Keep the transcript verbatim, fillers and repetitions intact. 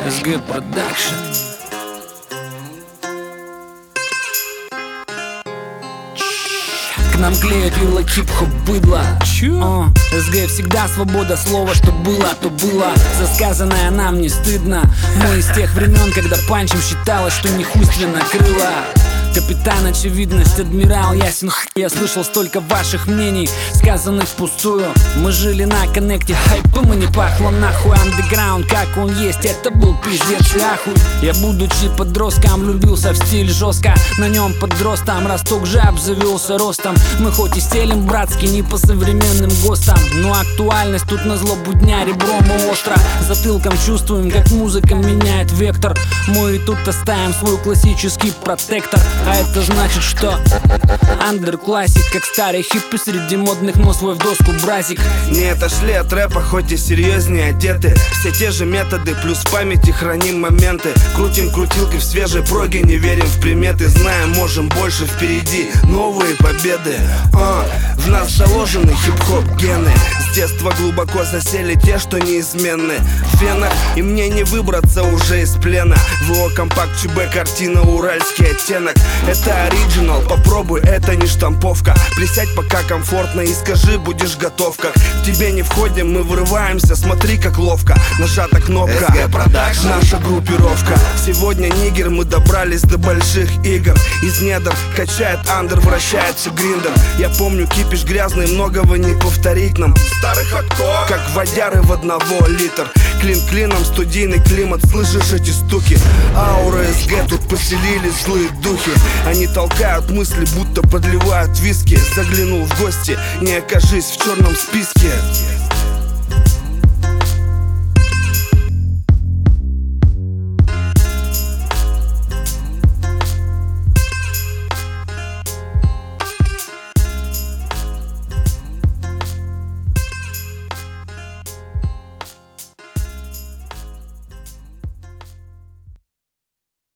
эс гэ Продакшн. К нам клеят вилла хип-хоп быдло. О, эс гэ всегда свобода слова, что было, то было. За сказанное нам не стыдно. Мы из тех времен, когда панчем считалось, что не хуйственно крыло. Капитан очевидность, адмирал ясен. Я слышал столько ваших мнений, сказанных впустую. Мы жили на коннекте, хайпом и не пахло нахуй. Андеграунд, как он есть, это был пиздец и ахуй. Я, будучи подростком, влюбился в стиль жестко. На нем подростом росток же обзавелся ростом. Мы хоть и стелим братски, не по современным ГОСТам, но актуальность тут назло будня ребром и остро. Затылком чувствуем, как музыка меняет вектор. Мы и тут оставим свой классический протектор. А это значит, что андер классик, как старый хиппи среди модных, но свой в доску бразик. Не отошли от рэпа, хоть и серьезнее одеты. Все те же методы, плюс в памяти храним моменты. Крутим крутилкой в свежей проге, не верим в приметы. Знаем, можем больше, впереди новые победы. а, В нас заложены хип-хоп гены. С детства глубоко засели те, что неизменны. В венах, и мне не выбраться уже из плена. ВО компакт ЧБ, картина, уральский оттенок. Это оригинал, попробуй, это не штамповка. Присядь пока комфортно и скажи, будешь готов. Как к тебе не входим, мы вырываемся, смотри как ловко. Нажата кнопка, эс гэ Продакшн, наша группировка. Сегодня нигер, мы добрались до больших игр. Из недр качает андер, вращается гриндер. Я помню кипиш грязный, многого не повторить нам. Старых хардкор, как водяры в одного литр. Клин клином, студийный климат, слышишь эти стуки? Аура эс гэ, тут поселились злые духи. Они толкают мысли, будто подливают виски. Заглянул в гости, не окажись в черном списке.